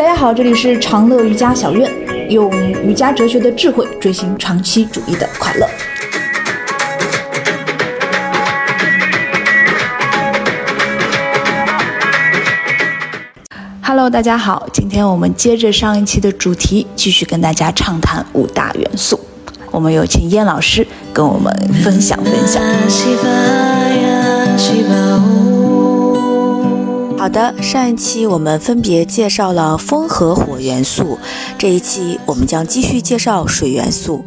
大家好，这里是长乐瑜伽小院，用瑜伽哲学的智慧追寻长期主义的快乐。Hello， 大家好，今天我们接着上一期的主题，继续跟大家畅谈五大元素。我们有请燕老师跟我们分享。好的，上一期我们分别介绍了风和火元素，这一期我们将继续介绍水元素。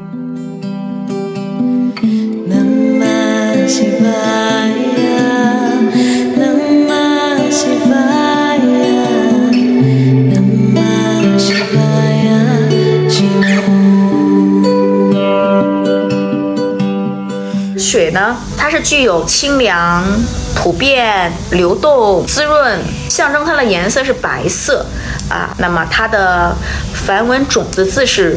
水呢，它是具有清凉、普遍、流动、滋润，象征它的颜色是白色啊。那么它的梵文种子字是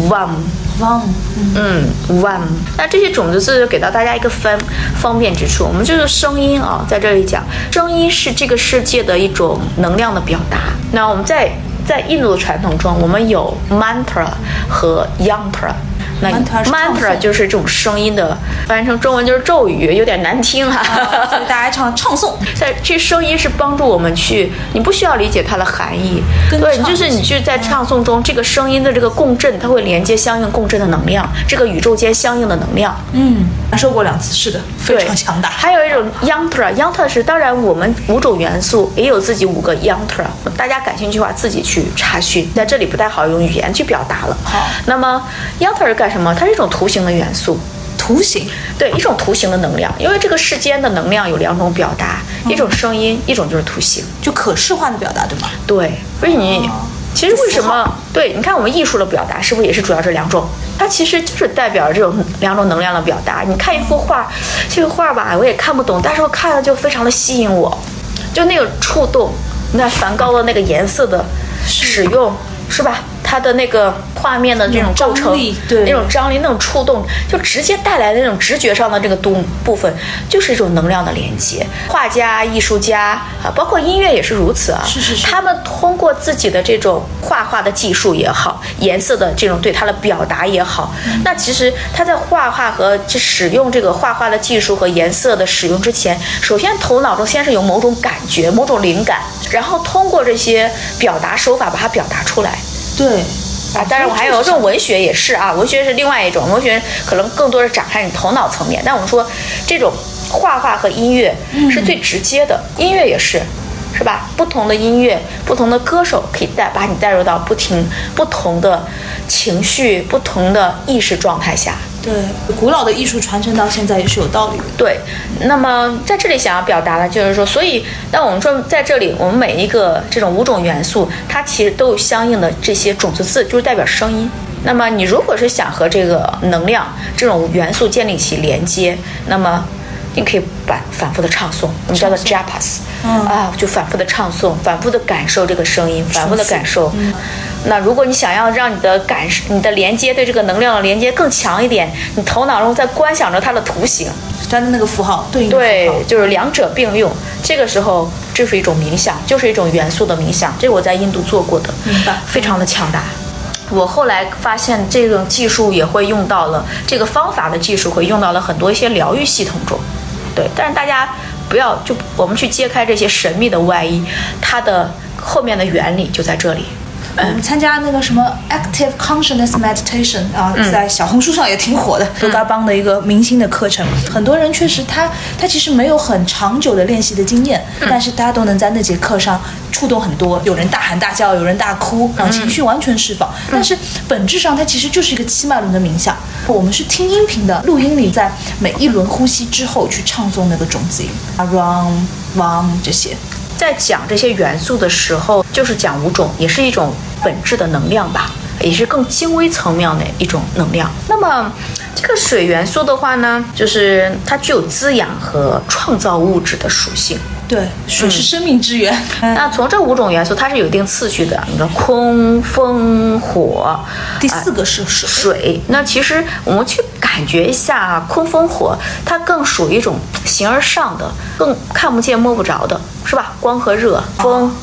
vam。vam。那这些种子字给到大家一个方便之处，我们就是声音啊，在这里讲，声音是这个世界的一种能量的表达。那我们在印度的传统中，我们有 mantra 和 yantra。那 mantra 就是这种声音的，翻译成中文就是咒语，有点难听哈。 所以大家唱诵。 这声音是帮助我们去，你不需要理解它的含义，对，就是你去在唱诵中，这个声音的这个共振，它会连接相应共振的能量，这个宇宙间相应的能量。 感受过2次，是的，非常强大。 还有一种 yantra 是，当然我们5种元素也有自己5个 yantra， 大家感兴趣的话自己去查询，在这里不太好用语言去表达了。 好， 那么 yantra 是干什么？它是一种图形的元素。 图形，对， 一种图形的能量，因为这个世间的能量有2种表达，一种声音，一种就是图形， 就可视化的表达，对吗？ 对，所以你其实为什么对？你看我们艺术的表达是不是也是主要这2种？它其实就是代表这种2种能量的表达。你看一幅画，这个画吧我也看不懂，但是我看了就非常的吸引我，就那个触动。那梵高的那个颜色的使用，是吧？它的那个画面的这种构成， 对， 那种张力，那种触动，就直接带来的那种直觉上的这个部分，就是一种能量的连接。画家、艺术家啊，包括音乐也是如此啊。 是。 他们通过自己的这种画的技术也好，颜色的这种对它的表达也好，那其实他在画和使用这个画的技术和颜色的使用之前，首先头脑中先是有某种感觉、某种灵感，然后通过这些表达手法把它表达出来。 对啊，当然我还有这种文学也是啊，文学是另外一种，文学可能更多是展开你头脑层面，但我们说这种画和音乐是最直接的，音乐也是吧？不同的音乐，不同的歌手可以把你带入到不同的情绪、不同的意识状态下。 对，古老的艺术传承到现在也是有道理的。 对，那么在这里想要表达的就是说，所以当我们说在这里，我们每一个这种5种元素，它其实都有相应的这些种子字，就是代表声音。那么你如果是想和这个能量这种元素建立起连接，那么你可以反复的唱诵，我们叫做 japas，就反复的唱诵，反复的感受这个声音，反复的感受。那如果你想要让你的连接对这个能量的连接更强一点，你头脑中在观想着它的图形， 它的那个符号对应的符号， 对，就是2者并用。这个时候就是一种冥想，就是一种元素的冥想。这个我在印度做过的， 明白， 非常的强大。我后来发现这种技术也会用到了，这个方法的技术会用到了很多一些疗愈系统中。对，但是大家不要我们去揭开这些神秘的外衣，它的后面的原理就在这里。 我们参加那个什么 Active Consciousness Meditation 啊，在小红书上也挺火的，多嘎邦的一个明星的课程。很多人确实他其实没有很长久的练习的经验，但是大家都能在那节课上触动很多，有人大喊大叫，有人大哭，情绪完全释放。但是本质上它其实就是一个7脉轮的冥想。我们是听音频的，录音里在每一轮呼吸之后去唱诵那个种子音，ram vam 这些。 在讲这些元素的时候，就是讲5种，也是一种本质的能量吧，也是更精微层面的一种能量。那么这个水元素的话呢，就是它具有滋养和创造物质的属性。 对，水是生命之源。 那从这5种元素，它是有一定次序的。你说空、风、火， 第4个是水。那其实我们去感觉一下空、风、火，它更属于一种形而上的，更看不见摸不着的，是吧？光和热，风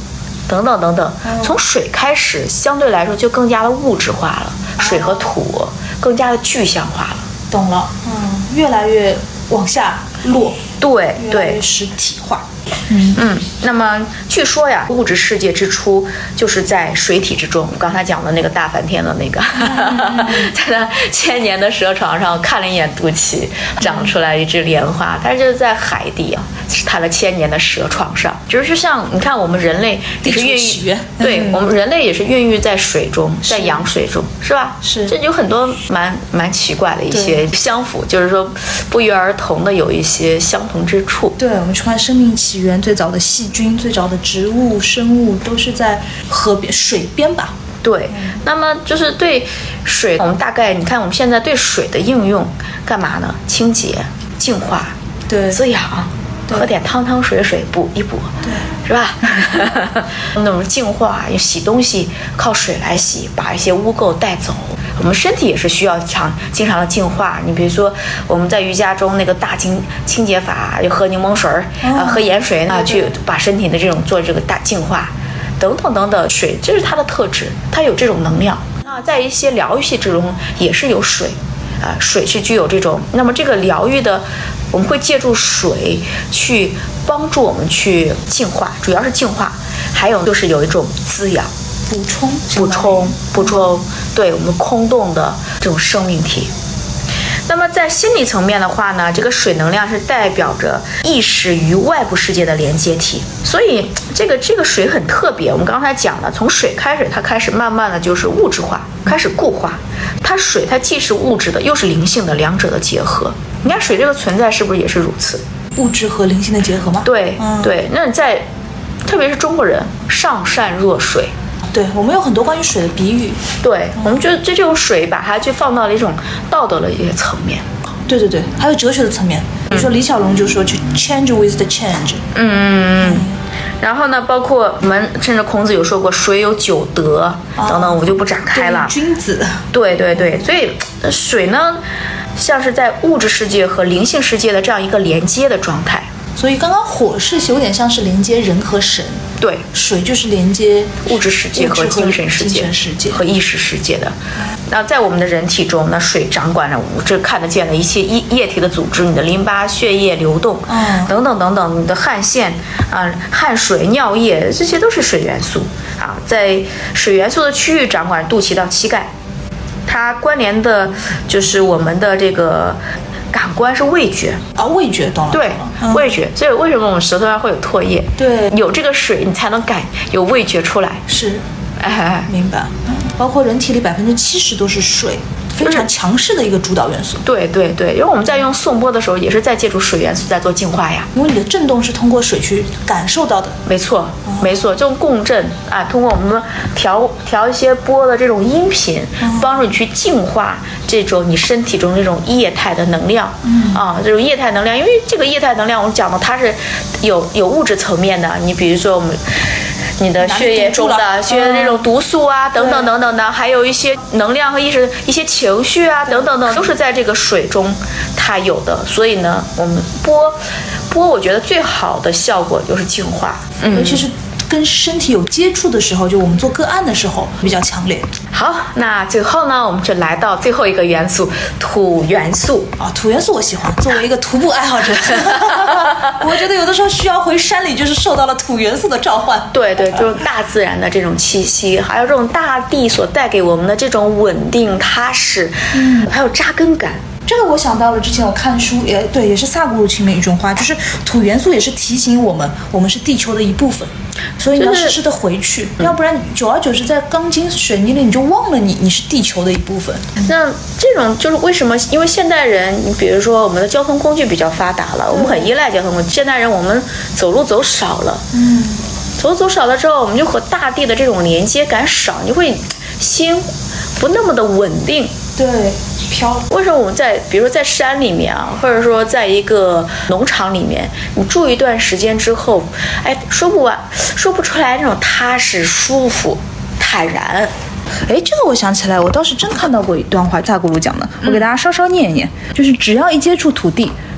等等等等。从水开始，相对来说就更加的物质化了，水和土更加的具象化了。 懂了，越来越往下落， 对越来越实体化。 那么据说呀，物质世界之初就是在水体之中。我刚才讲的那个大梵天的那个，在他千年的蛇床上看了一眼肚脐，长出来一只莲花，它就是在海底啊，是他的千年的蛇床上。就是像你看，我们人类也是孕育，对我们人类也是孕育在水中，在羊水中，是吧？ 是， 这有很多蛮奇怪的一些相符，就是说不约而同的有一些相同之处。 对，我们去看生命起源，最早的细菌、最早的植物、生物都是在河边、水边吧？ 对，那么就是对水，我们大概你看我们现在对水的应用干嘛呢？清洁、净化、 对， 滋养，喝点汤水补一补， 对， 是吧？那种净化，洗东西靠水来洗，把一些污垢带走。我们身体也是需要经常的净化。你比如说我们在瑜伽中那个大清洁法，就喝柠檬水喝盐水呢，去把身体的这种做这个大净化，等等等等。水这是它的特质，它有这种能量。那在一些疗愈系之中也是有水水是具有这种，那么这个疗愈的，我们会借助水去帮助我们去净化，主要是净化，还有就是有一种滋养。补充，对我们空洞的这种生命体。那么在心理层面的话呢，这个水能量是代表着意识与外部世界的连接体，所以这个水很特别。我们刚才讲了，从水开始，它开始慢慢的就是物质化，开始固化。它既是物质的，又是灵性的，两者的结合。你看水这个存在是不是也是如此？ 物质和灵性的结合吗？ 对，对。那特别是中国人，上善若水。 对，我们有很多关于水的比喻。 对，我们觉得这种水把它就放到了一种道德的一些层面。 对，还有哲学的层面。比如说李小龙就说去 change with the change。 然后呢，包括我们甚至孔子有说过水有九德等等，我就不展开了。 君子。 对，所以水呢，像是在物质世界和灵性世界的这样一个连接的状态。 所以刚刚火是有点像是连接人和神， 对， 水就是连接物质世界和精神世界和意识世界的。那在我们的人体中，那水掌管着这看得见的一切液体的组织，你的淋巴、血液流动，等等等等，你的汗腺汗水、尿液，这些都是水元素啊。在水元素的区域掌管肚脐到膝盖，它关联的就是我们的这个感官是味觉味觉懂了。 对，味觉。所以为什么我们舌头上会有唾液？ 对， 有这个水你才能有味觉出来。 是，明白。包括人体里70%都是水，非常强势的一个主导元素。 对，因为我们在用颂钵的时候，也是在借助水元素在做净化呀。 因为你的震动是通过水去感受到的。 没错，这种共振通过我们调一些钵的这种音频，帮助你去净化这种你身体中这种液态的能量。这种液态能量，因为这个液态能量，我们讲的它是有物质层面的。你比如说你的血液中的这种毒素等等等等的，还有一些能量和意识、一些情绪等等等，都是在这个水中它有的。所以呢，我们钵，我觉得最好的效果就是净化， 尤其是跟身体有接触的时候，就我们做个案的时候比较强烈。 好，那最后呢，我们就来到最后一个元素——土元素。 土元素我喜欢，作为一个徒步爱好者，我觉得有的时候需要回山里，就是受到了土元素的召唤。 对，就是大自然的这种气息，还有这种大地所带给我们的这种稳定踏实，还有扎根感。 这个我想到了之前我看书，也是萨古鲁钦的一句话，就是土元素也是提醒我们是地球的一部分，所以你要时时的回去，要不然久而久之在钢筋水泥里你就忘了你是地球的一部分。 那这种就是为什么？因为现代人，你比如说我们的交通工具比较发达了，我们很依赖交通工具。现代人我们走路走少了，走少了之后，我们就和大地的这种连接感少，你会心不那么的稳定。 对，飘。 为什么我们比如说在山里面或者说在一个农场里面，你住一段时间之后，说不出来那种踏实、舒服、坦然。 这个我想起来，我倒是真看到过一段话，萨古鲁讲的，我给大家稍稍念一念，就是只要一接触土地，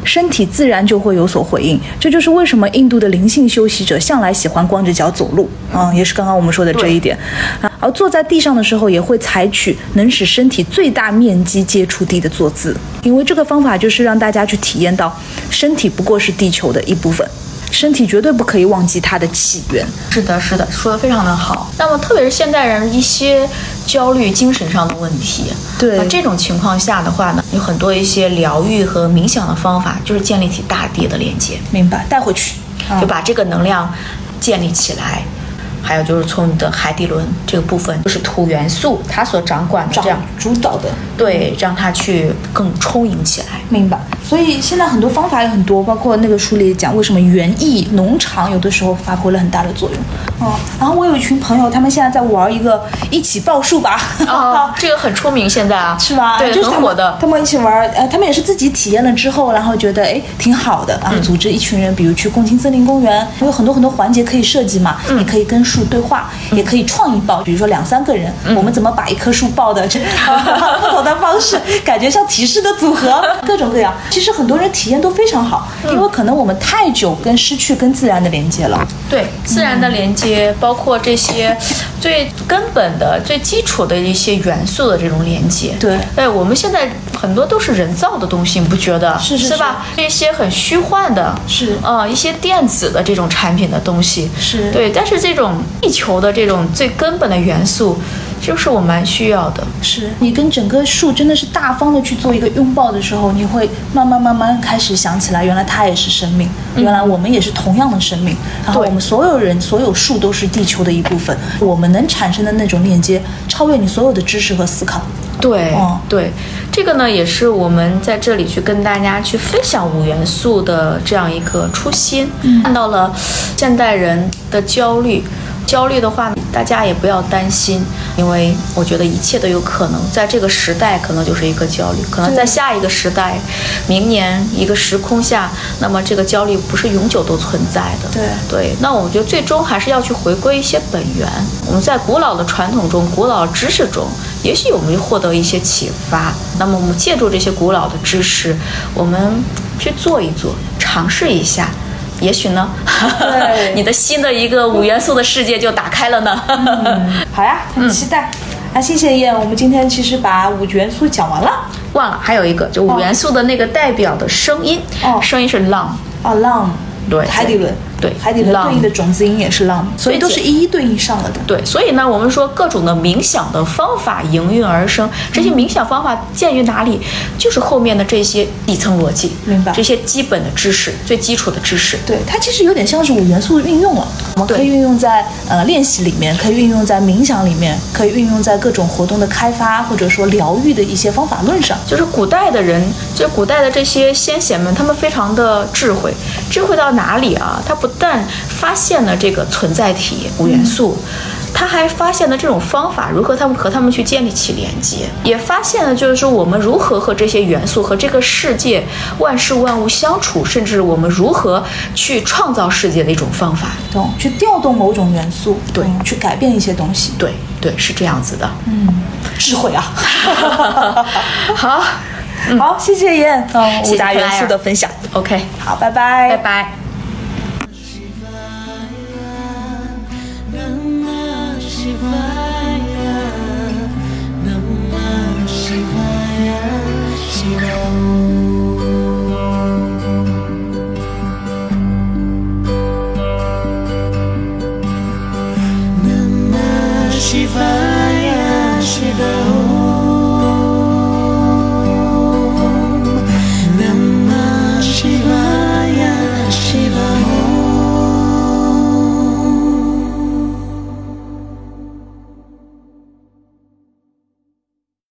身体自然就会有所回应。这就是为什么印度的灵性修习者向来喜欢光着脚走路，也是刚刚我们说的这一点。而坐在地上的时候，也会采取能使身体最大面积接触地的坐姿，因为这个方法就是让大家去体验到，身体不过是地球的一部分。身体绝对不可以忘记它的起源。 是的，是的，说得非常的好。那么特别是现代人一些焦虑、精神上的问题， 对， 这种情况下的话呢，有很多一些疗愈和冥想的方法，就是建立起大地的连接。 明白，带回去， 就把这个能量建立起来。还有就是从你的海底轮这个部分，就是土元素它所掌管的，这样主导的， 对，让它去更充盈起来。 明白。所以现在很多方法也很多，包括那个书里讲为什么园艺、农场有的时候发挥了很大的作用。然后我有一群朋友，他们现在在玩一个一起报数吧。 这个很出名现在啊， 是吗？ 对， 就是很火的。 他们一起玩，他们也是自己体验了之后，然后觉得挺好的，然后组织一群人，比如去共青森林公园，有很多环节可以设计嘛，你可以跟树对话，也可以创意报，比如说2-3个人，我们怎么把一棵树报的不同的方式，感觉像提示的组合，各种各样。其实很多人体验都非常好，因为可能我们太久失去跟自然的连接了。 对，自然的连接，包括这些最根本的、最基础的一些元素的这种连接。 对， 我们现在很多都是人造的东西，你不觉得？ 是吧？这些很虚幻的，一些电子的这种产品的东西， 是对。但是这种地球的这种最根本的元素，就是我蛮需要的。 是你跟整个树真的是大方的去做一个拥抱的时候，你会慢慢开始想起来，原来它也是生命，原来我们也是同样的生命，然后我们所有人、所有树都是地球的一部分，我们能产生的那种链接，超越你所有的知识和思考。 对，对，这个呢也是我们在这里去跟大家去分享5元素的这样一个初心。看到了现代人的焦虑的话，大家也不要担心，因为我觉得一切都有可能。在这个时代，可能就是一个焦虑，可能在下一个时代，明年一个时空下，那么这个焦虑不是永久都存在的。对，那我觉得最终还是要去回归一些本源。我们在古老的传统中、古老的知识中，也许我们获得一些启发。那么我们借助这些古老的知识，我们去做一做，尝试一下。也许呢，你的新的一个5元素的世界就打开了呢。 好呀，很期待。谢谢燕，我们今天其实把5元素讲完了。 忘了还有一个，就5元素的那个代表的声音，声音是浪。 浪。 对， 海底轮， 对， 海底轮对应的种子音也是浪，所以都是一一对应上了的。 对，所以呢，我们说各种的冥想的方法应运而生，这些冥想方法建于哪里？就是后面的这些底层逻辑， 明白？ 这些基本的知识，最基础的知识。 对，它其实有点像是5元素运用了，我们可以运用在练习里面，可以运用在冥想里面，可以运用在各种活动的开发或者说疗愈的一些方法论上。 就是古代的人，就是古代的这些先贤们，他们非常的智慧到哪里啊？他不但发现了这个存在体5元素，他还发现了这种方法如何和他们去建立起连接，也发现了就是说我们如何和这些元素和这个世界万事万物相处，甚至我们如何去创造世界的一种方法， 去调动某种元素， 对， 去改变一些东西， 对，是这样子的。 智慧啊。 好， 谢谢燕，5大元素的分享。 OK， 好，拜拜， 拜拜。 Shiva